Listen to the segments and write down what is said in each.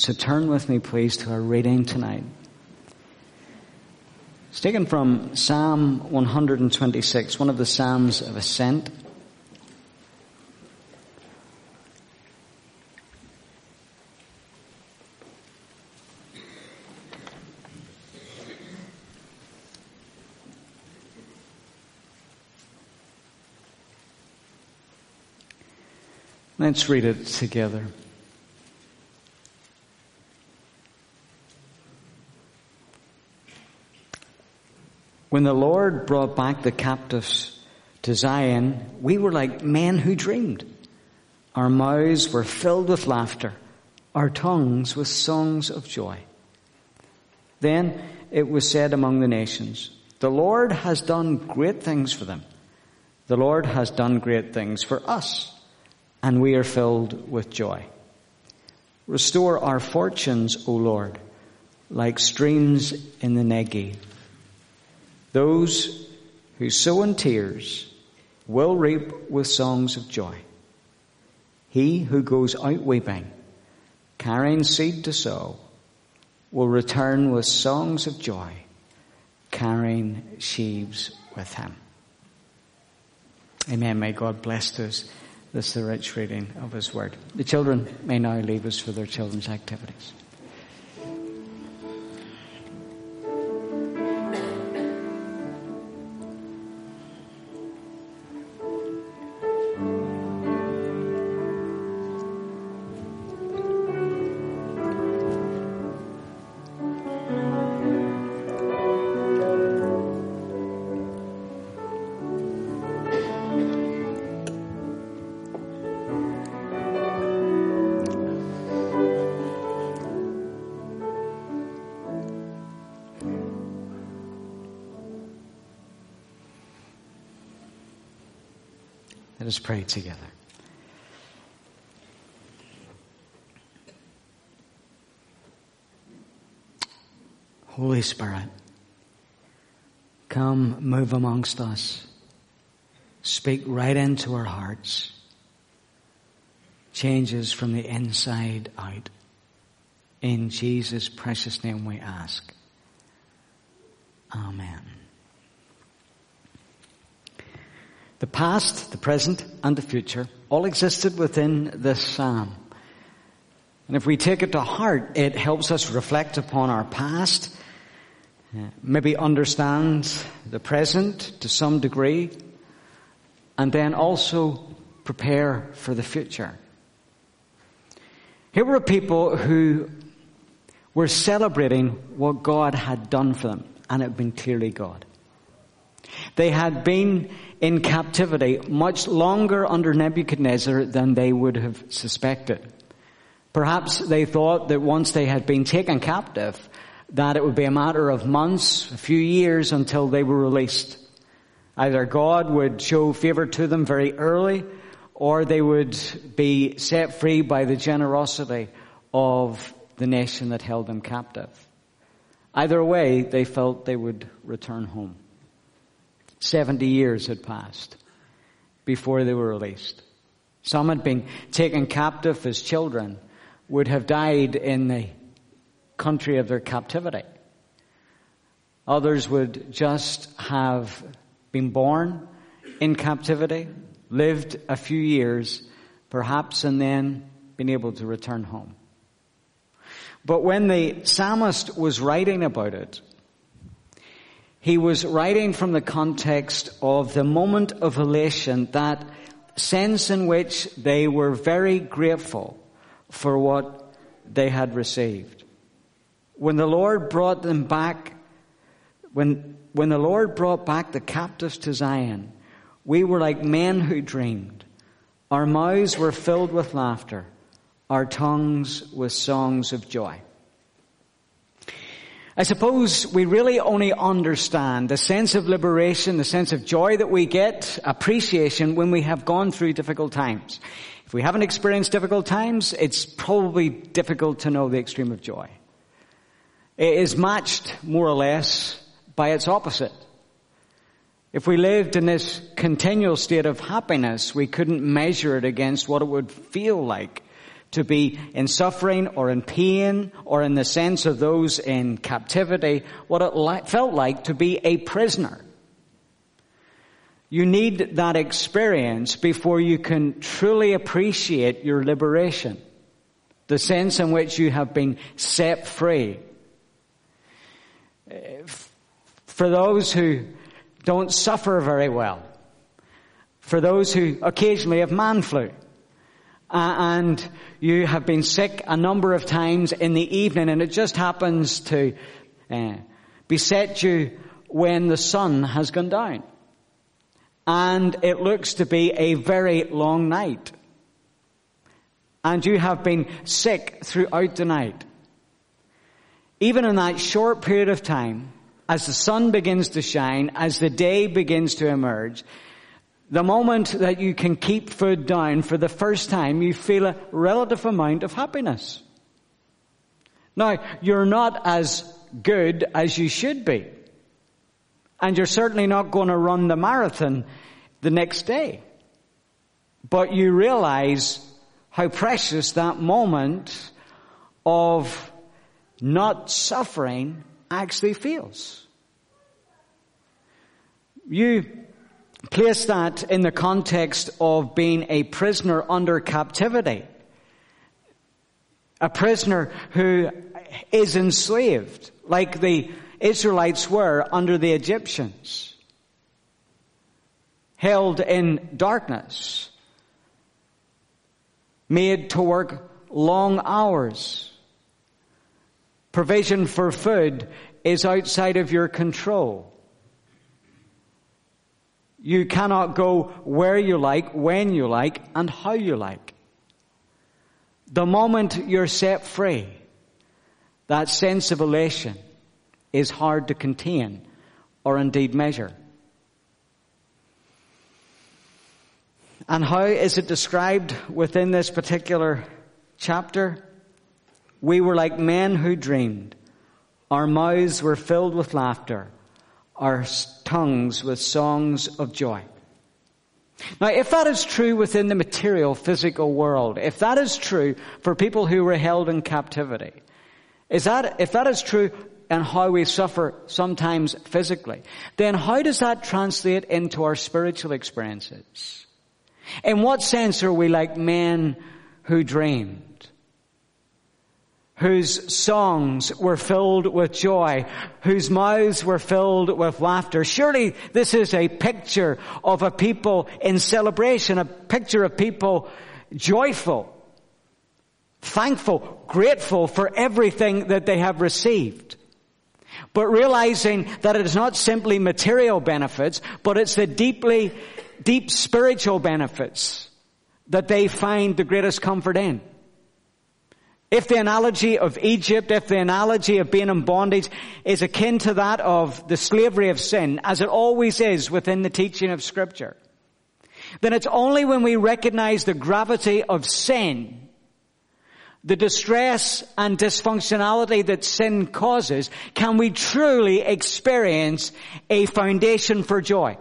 So turn with me, please, to our reading tonight. It's taken from Psalm 126, one of the Psalms of Ascent. Let's read it together. When the Lord brought back the captives to Zion, we were like men who dreamed. Our mouths were filled with laughter, our tongues with songs of joy. Then it was said among the nations, the Lord has done great things for them. The Lord has done great things for us, and we are filled with joy. Restore our fortunes, O Lord, like streams in the Negev. Those who sow in tears will reap with songs of joy. He who goes out weeping, carrying seed to sow, will return with songs of joy, carrying sheaves with him. Amen. May God bless us. This is the rich reading of His Word. The children may now leave us for their children's activities. Let us pray together. Holy Spirit, come move amongst us. Speak right into our hearts. Change us from the inside out. In Jesus' precious name we ask. Amen. The past, the present, and the future all existed within this psalm. And if we take it to heart, it helps us reflect upon our past, maybe understand the present to some degree, and then also prepare for the future. Here were people who were celebrating what God had done for them, and it had been clearly God. They had been in captivity much longer under Nebuchadnezzar than they would have suspected. Perhaps they thought that once they had been taken captive, that it would be a matter of months, a few years until they were released. Either God would show favor to them very early, or they would be set free by the generosity of the nation that held them captive. Either way, they felt they would return home. 70 years had passed before they were released. Some had been taken captive as children, would have died in the country of their captivity. Others would just have been born in captivity, lived a few years, perhaps, and then been able to return home. But when the psalmist was writing about it, he was writing from the context of the moment of elation, that sense in which they were very grateful for what they had received. When the Lord brought them back, when the Lord brought back the captives to Zion, we were like men who dreamed. Our mouths were filled with laughter, our tongues with songs of joy. I suppose we really only understand the sense of liberation, the sense of joy that we get, appreciation, when we have gone through difficult times. If we haven't experienced difficult times, it's probably difficult to know the extreme of joy. It is matched, more or less, by its opposite. If we lived in this continual state of happiness, we couldn't measure it against what it would feel like to be in suffering or in pain or in the sense of those in captivity, what it felt like to be a prisoner. You need that experience before you can truly appreciate your liberation, the sense in which you have been set free. For those who don't suffer very well, for those who occasionally have man flu, and you have been sick a number of times in the evening, and it just happens to beset you when the sun has gone down. And it looks to be a very long night. And you have been sick throughout the night. Even in that short period of time, as the sun begins to shine, as the day begins to emerge, the moment that you can keep food down for the first time, you feel a relative amount of happiness. Now, you're not as good as you should be. And you're certainly not going to run the marathon the next day. But you realize how precious that moment of not suffering actually feels. You place that in the context of being a prisoner under captivity. A prisoner who is enslaved, like the Israelites were under the Egyptians. Held in darkness. Made to work long hours. Provision for food is outside of your control. You cannot go where you like, when you like, and how you like. The moment you're set free, that sense of elation is hard to contain or indeed measure. And how is it described within this particular chapter? We were like men who dreamed. Our mouths were filled with laughter, our tongues with songs of joy. Now, if that is true within the material, physical world, if that is true for people who were held in captivity, if that is true in how we suffer sometimes physically, then how does that translate into our spiritual experiences? In what sense are we like men who dreamed? Whose songs were filled with joy, whose mouths were filled with laughter. Surely this is a picture of a people in celebration, a picture of people joyful, thankful, grateful for everything that they have received. But realizing that it is not simply material benefits, but it's the deep spiritual benefits that they find the greatest comfort in. If the analogy of Egypt, if the analogy of being in bondage is akin to that of the slavery of sin, as it always is within the teaching of Scripture, then it's only when we recognize the gravity of sin, the distress and dysfunctionality that sin causes, can we truly experience a foundation for joy.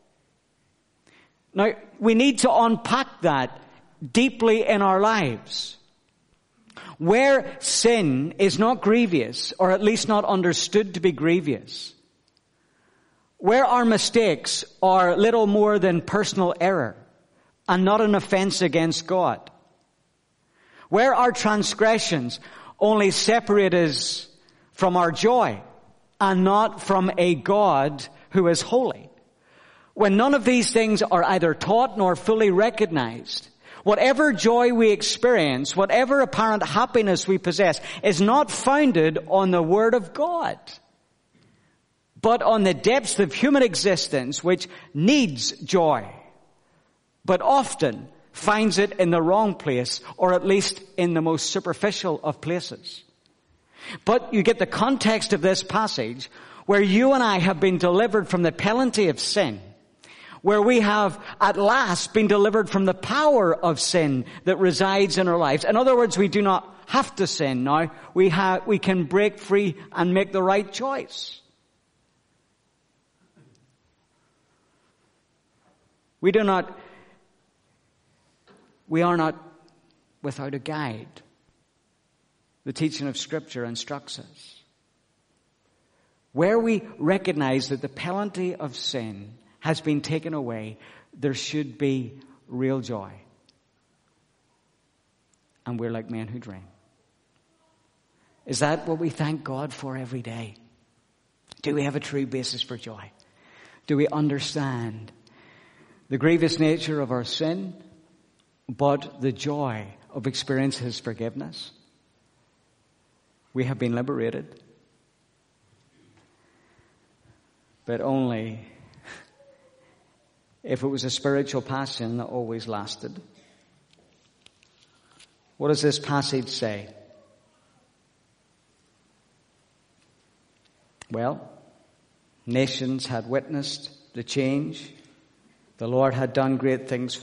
Now, we need to unpack that deeply in our lives. Where sin is not grievous, or at least not understood to be grievous, where our mistakes are little more than personal error and not an offense against God, where our transgressions only separate us from our joy and not from a God who is holy, when none of these things are either taught nor fully recognized, whatever joy we experience, whatever apparent happiness we possess, is not founded on the Word of God, but on the depths of human existence which needs joy, but often finds it in the wrong place, or at least in the most superficial of places. But you get the context of this passage where you and I have been delivered from the penalty of sin, where we have at last been delivered from the power of sin that resides in our lives. In other words, we do not have to sin now. We can break free and make the right choice. We are not without a guide. The teaching of Scripture instructs us. Where we recognize that the penalty of sin has been taken away, there should be real joy. And we're like men who dream. Is that what we thank God for every day? Do we have a true basis for joy? Do we understand the grievous nature of our sin, but the joy of experiencing His forgiveness? We have been liberated, but only if it was a spiritual passion that always lasted. What does this passage say? Well, nations had witnessed the change. The Lord had done great things